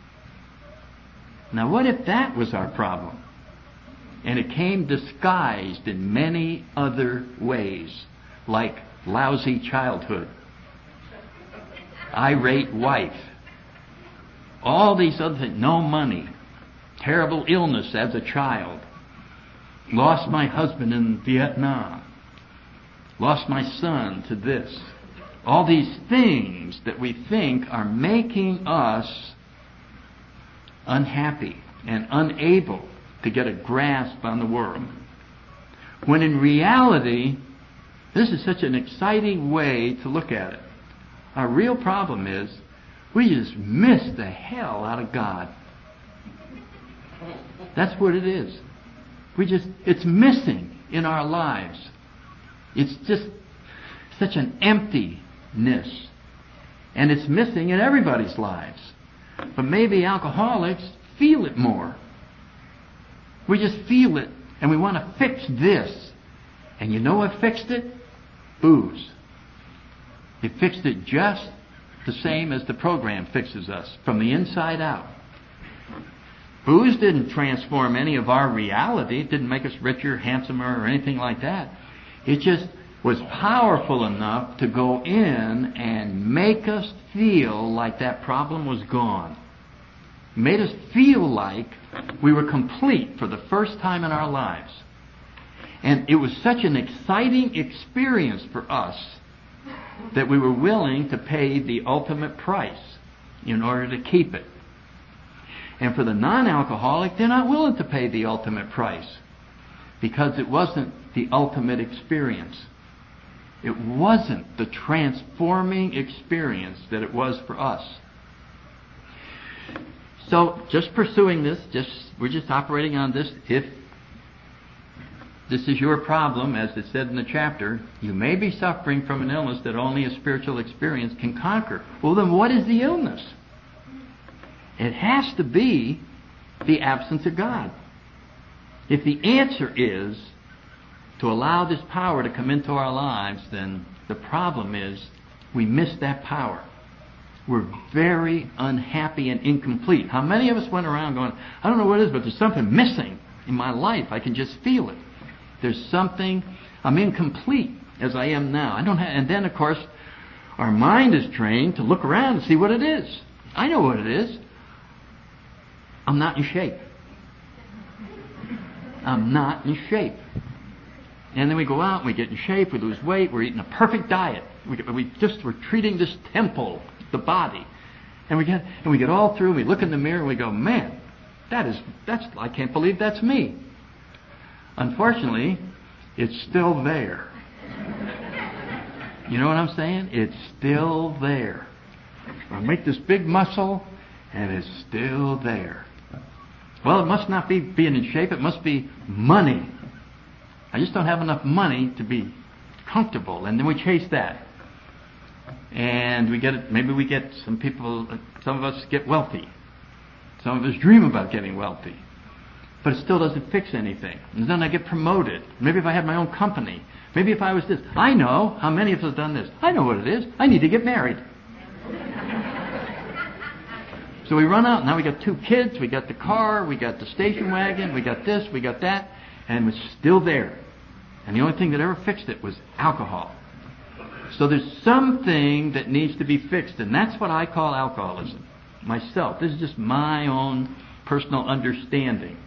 Now what if that was our problem? And it came disguised in many other ways, like lousy childhood, irate wife, all these other things, no money, terrible illness as a child, lost my husband in Vietnam, lost my son to this. All these things that we think are making us unhappy and unable to get a grasp on the world. When in reality, this is such an exciting way to look at it. Our real problem is we just miss the hell out of God. That's what it is. We just, it's missing in our lives. It's just such an emptiness. And it's missing in everybody's lives. But maybe alcoholics feel it more. We just feel it and we want to fix this. And you know what fixed it? Booze. It fixed it just the same as the program fixes us, from the inside out. Booze didn't transform any of our reality. It didn't make us richer, handsomer, or anything like that. It just was powerful enough to go in and make us feel like that problem was gone. It made us feel like we were complete for the first time in our lives. And it was such an exciting experience for us that we were willing to pay the ultimate price in order to keep it. And for the non-alcoholic, they're not willing to pay the ultimate price because it wasn't the ultimate experience. It wasn't the transforming experience that it was for us. So, just pursuing this, just we're just operating on this. If this is your problem, as it said in the chapter, you may be suffering from an illness that only a spiritual experience can conquer. Well, then what is the illness? It has to be the absence of God. If the answer is to allow this power to come into our lives, then the problem is we miss that power. We're very unhappy and incomplete. How many of us went around going, I don't know what it is, but there's something missing in my life. I can just feel it. There's something, I'm incomplete as I am now. I don't have, and then of course, our mind is trained to look around and see what it is. I know what it is. I'm not in shape. I'm not in shape. And then we go out and we get in shape, we lose weight, we're eating a perfect diet. We, we just, we're treating this temple, the body. And we get, and we get all through, we look in the mirror and we go, man, that is, that's, I can't believe that's me. Unfortunately, it's still there. You know what I'm saying? It's still there. I make this big muscle and it's still there. Well, it must not be being in shape, it must be money. I just don't have enough money to be comfortable, and then we chase that. And we get it, maybe we get some people, some of us get wealthy. Some of us dream about getting wealthy. But it still doesn't fix anything. And then I get promoted. Maybe if I had my own company. Maybe if I was this. I know how many of us have done this. I know what it is. I need to get married. So we run out. Now we got two kids. We got the car. We got the station wagon. We got this. We got that. And it's still there. And the only thing that ever fixed it was alcohol. So there's something that needs to be fixed. And that's what I call alcoholism. Myself. This is just my own personal understanding.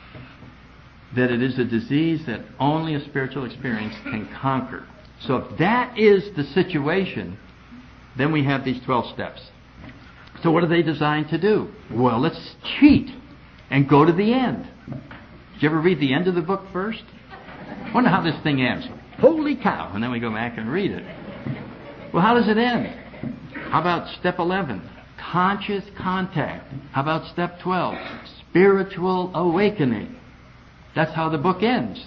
That it is a disease that only a spiritual experience can conquer. So if that is the situation, then we have these twelve steps. So what are they designed to do? Well, let's cheat and go to the end. Did you ever read the end of the book first? Wonder how this thing ends. Holy cow! And then we go back and read it. Well, how does it end? How about step eleven? Conscious contact. How about step twelve? Spiritual awakening. That's how the book ends.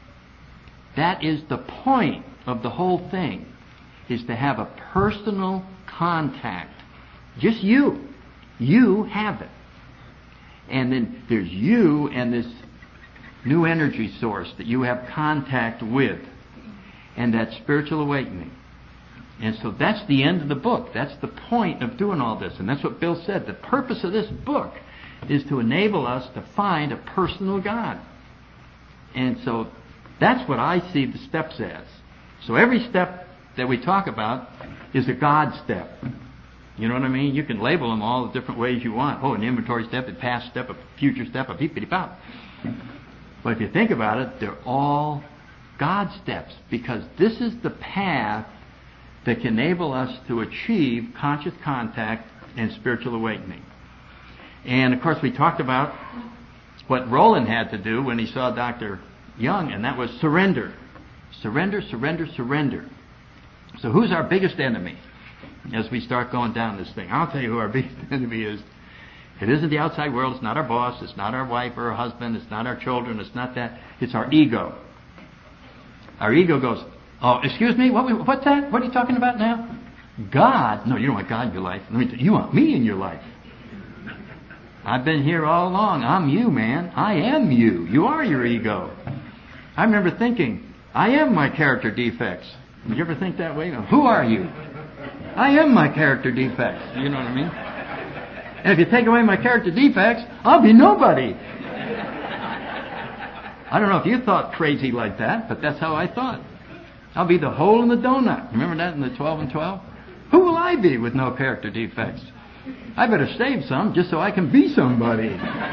That is the point of the whole thing, is to have a personal contact. Just you. You have it. And then there's you and this new energy source that you have contact with. And that spiritual awakening. And so that's the end of the book. That's the point of doing all this. And that's what Bill said. The purpose of this book is to enable us to find a personal God. And so that's what I see the steps as. So every step that we talk about is a God step. You know what I mean? You can label them all the different ways you want. Oh, an inventory step, a past step, a future step, a peepity-pop. But if you think about it, they're all God steps, because this is the path that can enable us to achieve conscious contact and spiritual awakening. And of course we talked about what Roland had to do when he saw Doctor Young, and that was surrender. Surrender, surrender, surrender. So who's our biggest enemy as we start going down this thing? I'll tell you who our biggest enemy is. It isn't the outside world. It's not our boss. It's not our wife or our husband. It's not our children. It's not that. It's our ego. Our ego goes, oh, excuse me? What, what's that? What are you talking about now? God? No, you don't want God in your life. Let me tell you, you want me in your life. I've been here all along. I'm you, man. I am you. You are your ego. I remember thinking, I am my character defects. Did you ever think that way? No. Who are you? I am my character defects. You know what I mean? And if you take away my character defects, I'll be nobody. I don't know if you thought crazy like that, but that's how I thought. I'll be the hole in the donut. Remember that in the twelve and twelve? Who will I be with no character defects? I better save some just so I can be somebody.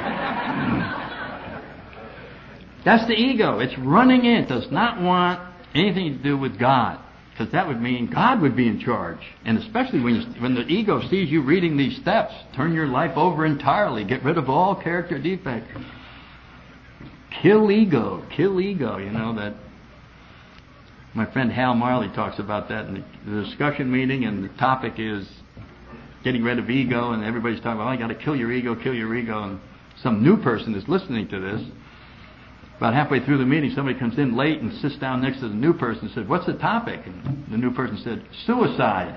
That's the ego. It's running in. It does not want anything to do with God, because that would mean God would be in charge. And especially when, you, when the ego sees you reading these steps, turn your life over entirely. Get rid of all character defects. Kill ego. Kill ego. You know that. My friend Hal Marley talks about that in the discussion meeting, and the topic is getting rid of ego, and everybody's talking about, oh, you got to kill your ego, kill your ego. And some new person is listening to this. About halfway through the meeting, somebody comes in late and sits down next to the new person and said, what's the topic? And the new person said, suicide.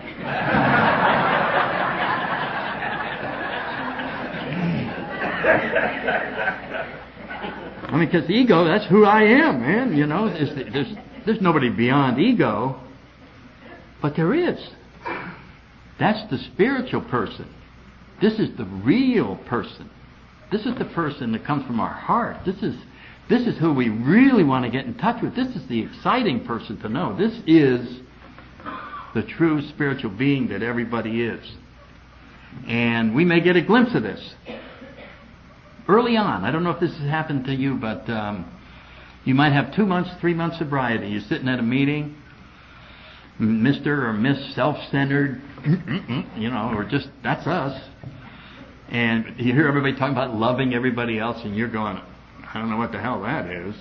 I mean, because the ego, that's who I am, man. You know, there's, there's, there's nobody beyond ego. But there is. That's the spiritual person. This is the real person. This is the person that comes from our heart. This is This is who we really want to get in touch with. This is the exciting person to know. This is the true spiritual being that everybody is. And we may get a glimpse of this early on. I don't know if this has happened to you, but um, you might have two months, three months sobriety. You're sitting at a meeting, Mister or Miss Self-Centered, you know, or just, that's us. And you hear everybody talking about loving everybody else, and you're going, I don't know what the hell that is.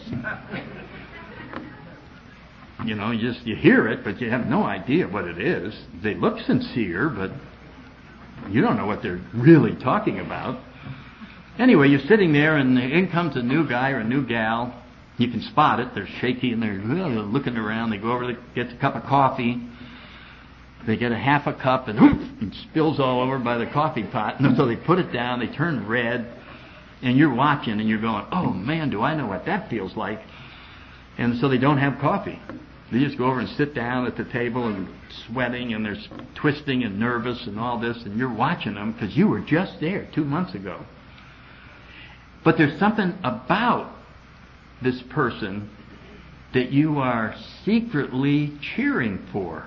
You know, you just you hear it, but you have no idea what it is. They look sincere, but you don't know what they're really talking about. Anyway, you're sitting there, and in comes a new guy or a new gal. You can spot it. They're shaky, and they're looking around. They go over to get a cup of coffee. They get a half a cup, and it spills all over by the coffee pot. And so they put it down. They turn red. And you're watching and you're going, oh man, do I know what that feels like. And so they don't have coffee. They just go over and sit down at the table and sweating and they're twisting and nervous and all this, and you're watching them because you were just there two months ago. But there's something about this person that you are secretly cheering for.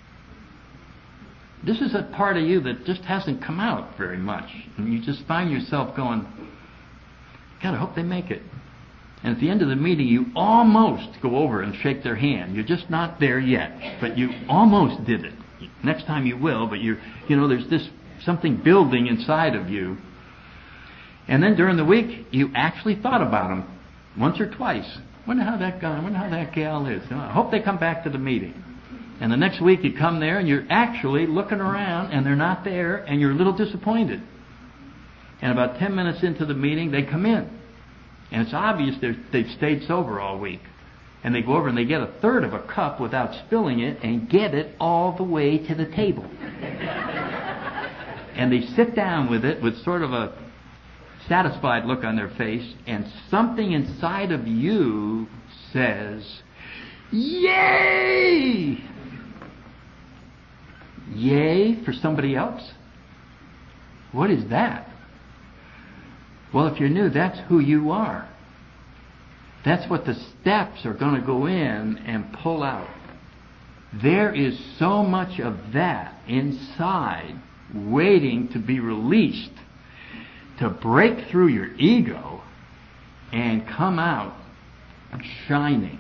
This is a part of you that just hasn't come out very much. And you just find yourself going, God, I hope they make it. And at the end of the meeting, you almost go over and shake their hand. You're just not there yet, but you almost did it. Next time you will, but you you know, there's this something building inside of you. And then during the week, you actually thought about them once or twice. Wonder how that guy, wonder how that gal is. I hope they come back to the meeting. And the next week you come there and you're actually looking around and they're not there and you're a little disappointed. And about ten minutes into the meeting, they come in. And it's obvious they've stayed sober all week. And they go over and they get a third of a cup without spilling it and get it all the way to the table. And they sit down with it with sort of a satisfied look on their face, and something inside of you says, yay! Yay for somebody else? What is that? Well, if you're new, that's who you are. That's what the steps are going to go in and pull out. There is so much of that inside waiting to be released, to break through your ego and come out shining.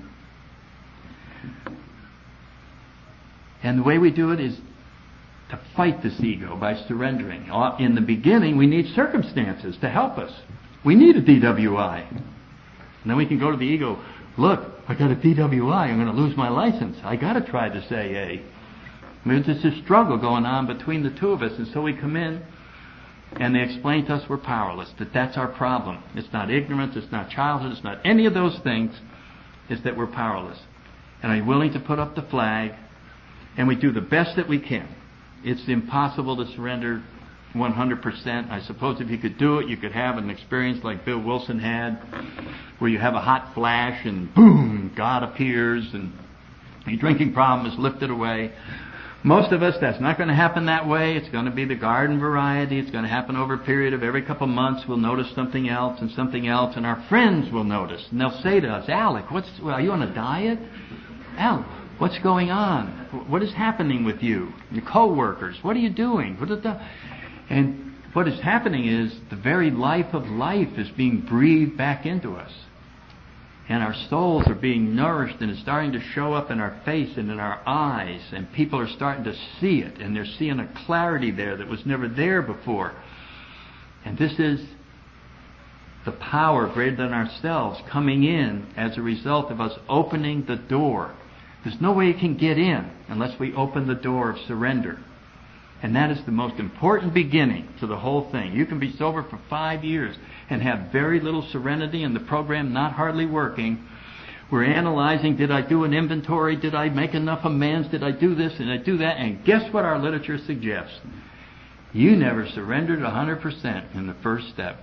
And the way we do it is to fight this ego by surrendering. In the beginning, we need circumstances to help us. We need a D W I. And then we can go to the ego, look, I got a D W I, I'm going to lose my license. I got to try this A A. I mean, there's this struggle going on between the two of us, and so we come in and they explain to us we're powerless, that that's our problem. It's not ignorance, it's not childhood, it's not any of those things. It's that we're powerless. And are you willing to put up the flag? And we do the best that we can. It's impossible to surrender one hundred percent. I suppose if you could do it, you could have an experience like Bill Wilson had, where you have a hot flash and boom, God appears and your drinking problem is lifted away. Most of us, that's not going to happen that way. It's going to be the garden variety. It's going to happen over a period of every couple of months. We'll notice something else and something else, and our friends will notice. And they'll say to us, Alec, what's, well, are you on a diet? Alec, what's going on? What is happening with you? Your co-workers, what are you doing? What is the... And what is happening is the very life of life is being breathed back into us. And our souls are being nourished, and it's starting to show up in our face and in our eyes. And people are starting to see it, and they're seeing a clarity there that was never there before. And this is the power greater than ourselves coming in as a result of us opening the door. There's no way you can get in unless we open the door of surrender. And that is the most important beginning to the whole thing. You can be sober for five years and have very little serenity and the program not hardly working. We're analyzing, did I do an inventory? Did I make enough amends? Did I do this? Did I do that? And guess what our literature suggests? You never surrendered one hundred percent in the first step.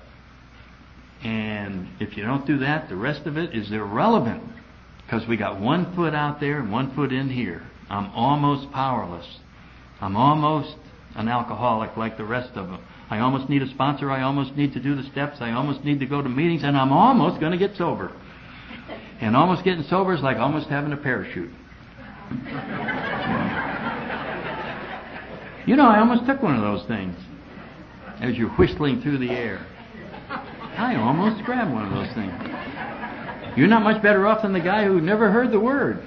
And if you don't do that, the rest of it is irrelevant. Because we got one foot out there and one foot in here. I'm almost powerless. I'm almost an alcoholic like the rest of them. I almost need a sponsor. I almost need to do the steps. I almost need to go to meetings. And I'm almost going to get sober. And almost getting sober is like almost having a parachute. You know, I almost took one of those things as you're whistling through the air. I almost grabbed one of those things. You're not much better off than the guy who never heard the word.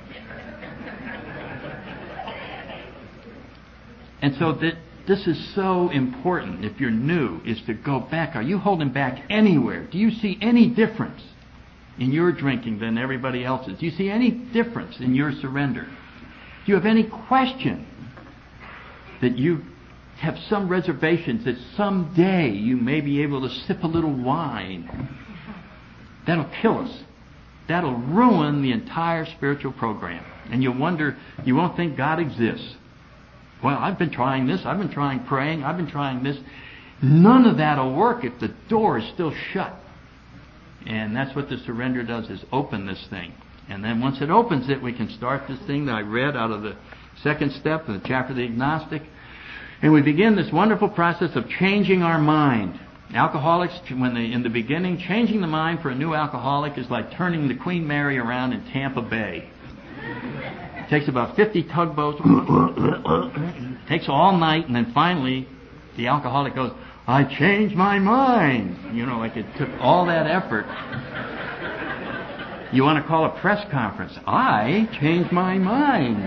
And so th- this is so important, if you're new, is to go back. Are you holding back anywhere? Do you see any difference in your drinking than everybody else's? Do you see any difference in your surrender? Do you have any question that you have some reservations that someday you may be able to sip a little wine? That'll kill us. That'll ruin the entire spiritual program. And you'll wonder, you won't think God exists. Well, I've been trying this. I've been trying praying. I've been trying this. None of that will work if the door is still shut. And that's what the surrender does, is open this thing. And then once it opens it, we can start this thing that I read out of the second step in the chapter of the agnostic. And we begin this wonderful process of changing our mind. Alcoholics, when they, in the beginning, changing the mind for a new alcoholic is like turning the Queen Mary around in Tampa Bay. It takes about fifty tugboats. It takes all night, and then finally the alcoholic goes, I changed my mind. You know, like it took all that effort. You want to call a press conference. I changed my mind.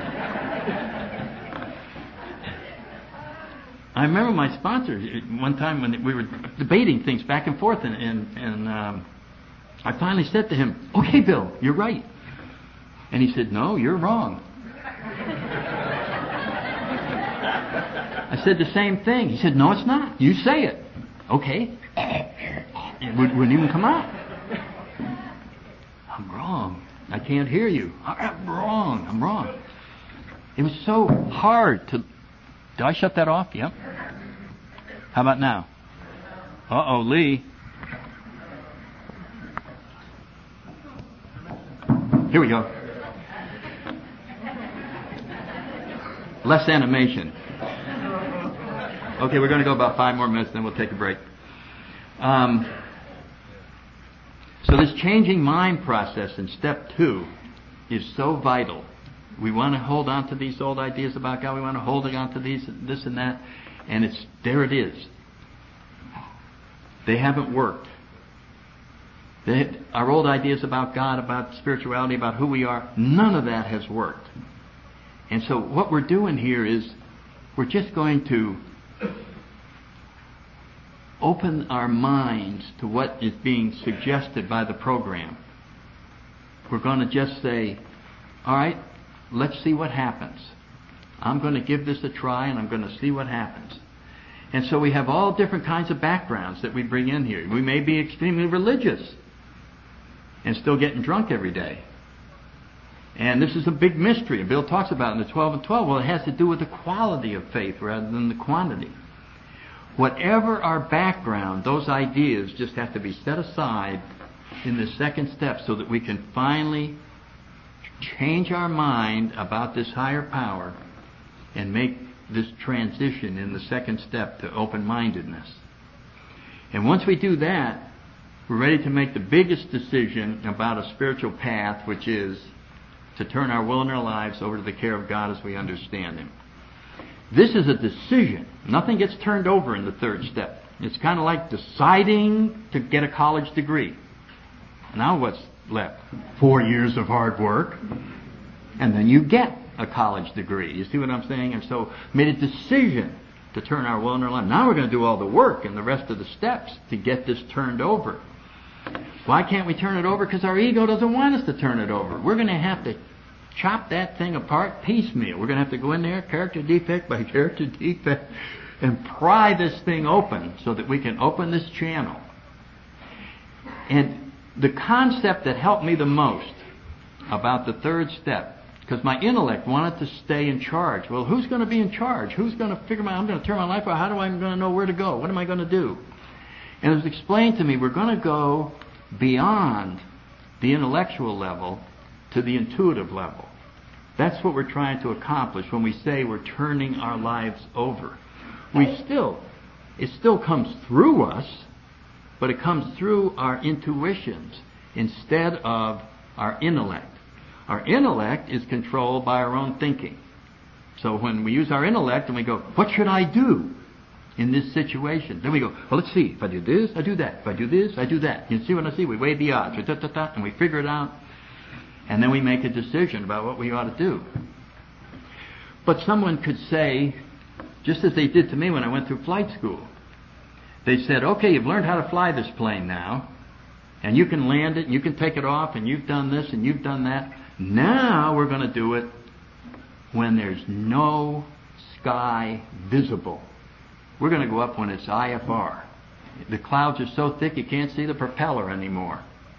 I remember my sponsor one time when we were debating things back and forth, and, and, and um, I finally said to him, okay, Bill, you're right. And he said, no, you're wrong. I said the same thing. He said, no, it's not. You say it. Okay. It wouldn't even come out. I'm wrong. I can't hear you. I'm wrong. I'm wrong. It was so hard to... Did I shut that off? Yep. How about now? Uh-oh, Lee. Here we go. Less animation. Okay, we're going to go about five more minutes, then we'll take a break. Um, so this changing mind process in step two is so vital. We want to hold on to these old ideas about God. We want to hold on to these, this and that. And it's there it is. They haven't worked. They, our old ideas about God, about spirituality, about who we are, none of that has worked. And so what we're doing here is we're just going to open our minds to what is being suggested by the program. We're going to just say, all right, let's see what happens. I'm going to give this a try and I'm going to see what happens. And so we have all different kinds of backgrounds that we bring in here. We may be extremely religious and still getting drunk every day. And this is a big mystery. And Bill talks about it in the twelve and twelve. Well, it has to do with the quality of faith rather than the quantity. Whatever our background, those ideas just have to be set aside in the second step so that we can finally change our mind about this higher power and make this transition in the second step to open-mindedness. And once we do that, we're ready to make the biggest decision about a spiritual path, which is to turn our will and our lives over to the care of God as we understand Him. This is a decision. Nothing gets turned over in the third step. It's kind of like deciding to get a college degree. Now what's left? Four years of hard work, and then you get a college degree. You see what I'm saying? And so made a decision to turn our will and our life. Now we're going to do all the work and the rest of the steps to get this turned over. Why can't we turn it over? Because our ego doesn't want us to turn it over. We're going to have to chop that thing apart piecemeal. We're going to have to go in there, character defect by character defect, and pry this thing open so that we can open this channel. And the concept that helped me the most about the third step, because my intellect wanted to stay in charge. Well, who's going to be in charge? Who's going to figure out, I'm going to turn my life out. How do I going to know where to go? What am I going to do? And it was explained to me, we're going to go beyond the intellectual level to the intuitive level. That's what we're trying to accomplish when we say we're turning our lives over. We still, it still comes through us, but it comes through our intuitions instead of our intellect. Our intellect is controlled by our own thinking. So when we use our intellect and we go, what should I do in this situation? Then we go, well, let's see. If I do this, I do that. If I do this, I do that. You see what I see? We weigh the odds. Da, da, da, and we figure it out. And then we make a decision about what we ought to do. But someone could say, just as they did to me when I went through flight school, they said, okay, you've learned how to fly this plane now, and you can land it, and you can take it off, and you've done this, and you've done that. Now we're going to do it when there's no sky visible. We're going to go up when it's I F R. The clouds are so thick you can't see the propeller anymore.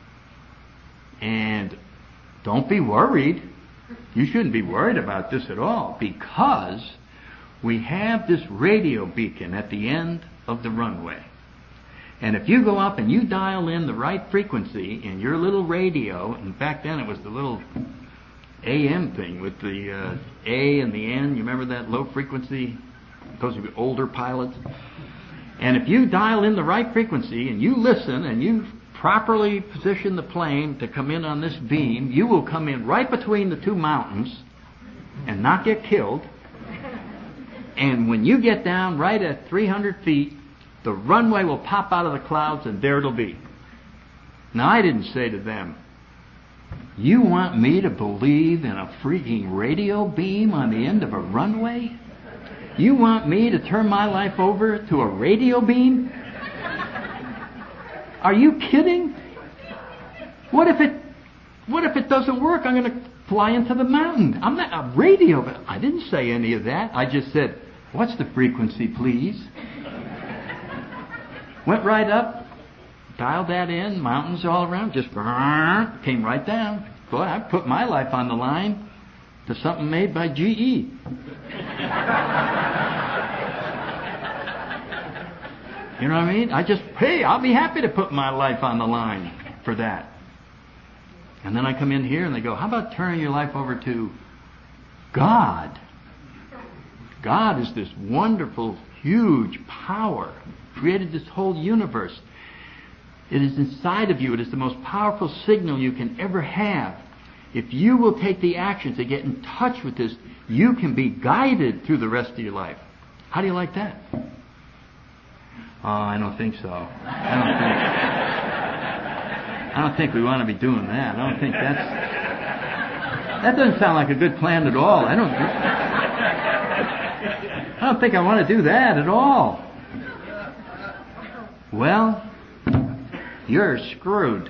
And don't be worried. You shouldn't be worried about this at all, because we have this radio beacon at the end of the runway. And if you go up and you dial in the right frequency in your little radio, and back then it was the little A M thing with the uh, A and the N. You remember that low frequency? Those of you older pilots. And if you dial in the right frequency and you listen and you properly position the plane to come in on this beam, you will come in right between the two mountains and not get killed. And when you get down right at three hundred feet, the runway will pop out of the clouds and there it'll be. Now, I didn't say to them, you want me to believe in a freaking radio beam on the end of a runway? You want me to turn my life over to a radio beam? Are you kidding? What if it what if it doesn't work? I'm going to fly into the mountain. I'm not a radio, but I didn't say any of that. I just said, what's the frequency, please? Went right up, dialed that in, mountains all around, just came right down. Boy, I put my life on the line to something made by G E. You know what I mean? I just, hey, I'll be happy to put my life on the line for that. And then I come in here and they go, how about turning your life over to God? God is this wonderful, huge power, created this whole universe. It is inside of you. It is the most powerful signal you can ever have. If you will take the action to get in touch with this, you can be guided through the rest of your life. How do you like that? Oh, I don't think so. I don't think. I don't think we want to be doing that. I don't think that's. That doesn't sound like a good plan at all. I don't. I don't think I want to do that at all. Well, you're screwed.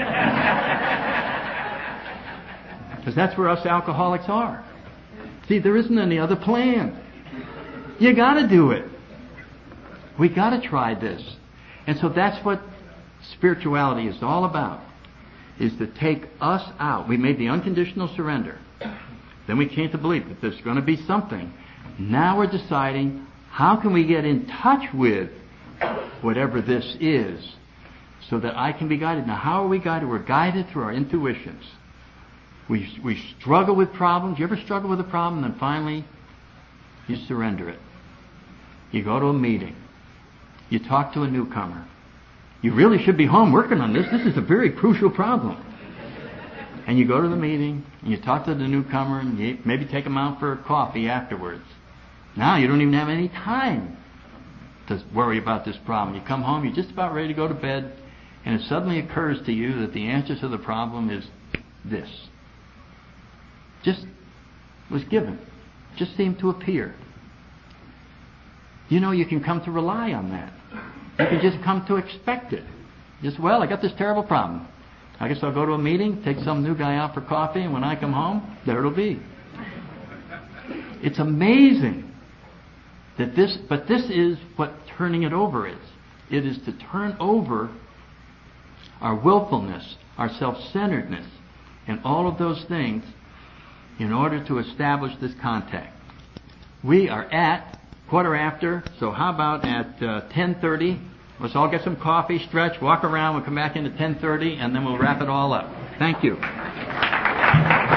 Because that's where us alcoholics are. See, there isn't any other plan. You got to do it. We got to try this. And so that's what spirituality is all about, is to take us out. We made the unconditional surrender. Then we came to believe that there's going to be something. Now we're deciding, how can we get in touch with whatever this is so that I can be guided? Now, how are we guided? We're guided through our intuitions. We, we struggle with problems. You ever struggle with a problem, and then finally you surrender it? You go to a meeting. You talk to a newcomer. You really should be home working on this. This is a very crucial problem. And you go to the meeting, and you talk to the newcomer, and you maybe take them out for a coffee afterwards. Now you don't even have any time to worry about this problem. You come home, you're just about ready to go to bed, and it suddenly occurs to you that the answer to the problem is this. Just was given. Just seemed to appear. You know, you can come to rely on that. You can just come to expect it. Just, well, I got this terrible problem. I guess I'll go to a meeting, take some new guy out for coffee, and when I come home, there it'll be. It's amazing that this, but this is what turning it over is. It is to turn over our willfulness, our self-centeredness, and all of those things in order to establish this contact. We are at quarter after, so how about at uh, ten thirty? Let's all get some coffee, stretch, walk around. We'll come back in at ten thirty, and then we'll wrap it all up. Thank you.